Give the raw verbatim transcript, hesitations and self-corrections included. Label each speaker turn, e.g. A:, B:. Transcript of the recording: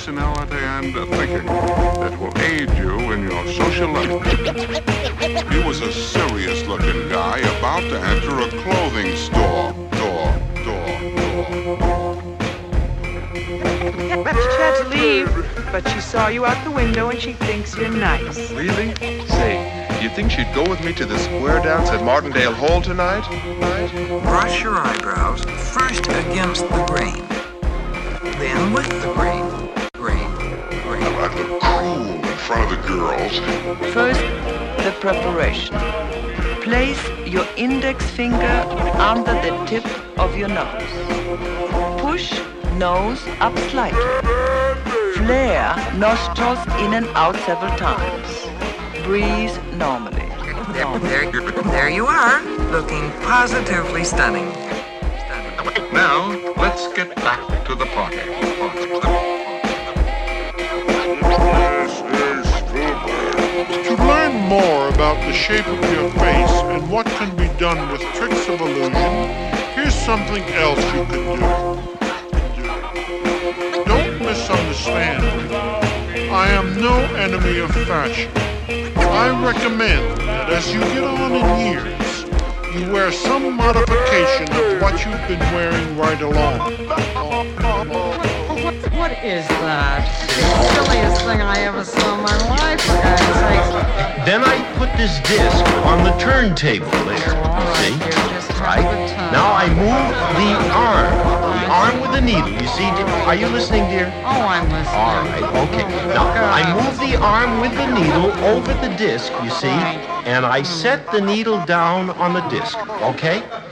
A: personality and thinking that will aid you in your social life. He was a serious-looking guy about to enter a clothing store. Door, door, door.
B: She had to leave, but she saw you out the window and she thinks you're nice.
C: Really? Say, do you think she'd go with me to the square dance at Martindale Hall tonight?
D: Brush your eyebrows, first against the grain, then with the grain. Grain, grain.
A: I look cool in front of the girls.
B: First, the preparation. Place your index finger under the tip of your nose. Push nose up slightly. Flare nostrils in and out several times. Breathe normally.
D: There, there, there you are, looking positively stunning. stunning.
A: Now, let's get back to the party.
E: To learn more about the shape of your face and what can be done with tricks of illusion, here's something else you can do. Don't misunderstand me. I am no enemy of fashion. I recommend that as you get on in years, you wear some modification of what you've been wearing right along.
F: What is that? The silliest thing I ever saw in my life, for God's sake.
G: Then I put this disc on the turntable there, you see? Right? Now I move the arm, the arm with the needle, you see? Are you listening, dear?
F: Oh, I'm listening.
G: All right, okay. Now I move the arm with the needle over the disc, you see? And I set the needle down on the disc, okay?